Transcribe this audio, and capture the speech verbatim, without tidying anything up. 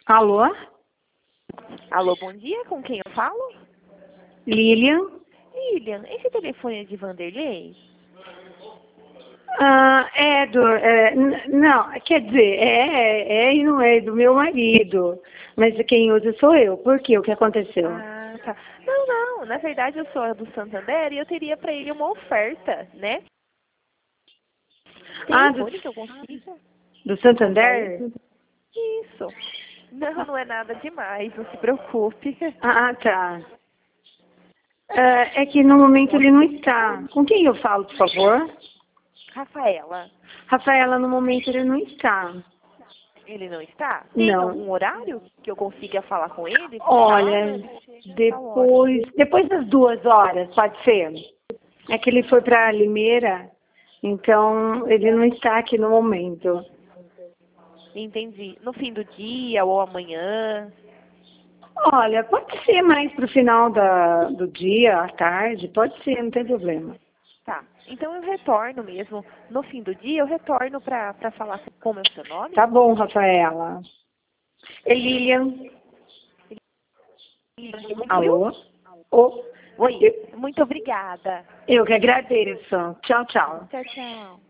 Alô? Alô, bom dia, com quem eu falo? Lilian? Lilian, esse telefone é de Vanderlei? Ah, é do... É, n- não, quer dizer, é, é e não é do meu marido. Mas quem usa sou eu. Por quê? O que aconteceu? Ah, tá. Não, não, na verdade eu sou a do Santander e eu teria para ele uma oferta, né? Ah, do, Telefone que eu consiga do passar ele? Santander? Isso. Não, não é nada demais, não se preocupe. Ah, tá. Ah, é que no momento ele não está. Com quem eu falo, por favor? Rafaela, Rafaela, no momento ele não está. ele não está? Tem Não. algum horário que eu consiga falar com ele? Olha, Ah, ele chega a tal hora. depois, depois das duas horas, pode ser? É que ele foi para Limeira, então ele não está aqui no momento. Entendi. No fim do dia ou amanhã? Olha, pode ser mais para o final da, do dia, à tarde, pode ser, não tem problema. Tá. Então eu retorno mesmo. No fim do dia eu retorno para para falar com como é o seu nome. Tá bom, Rafaela. É Lilian. Alô? Oh, Oi. eu, Muito obrigada. eu que agradeço. Tchau, tchau. Tchau, tchau.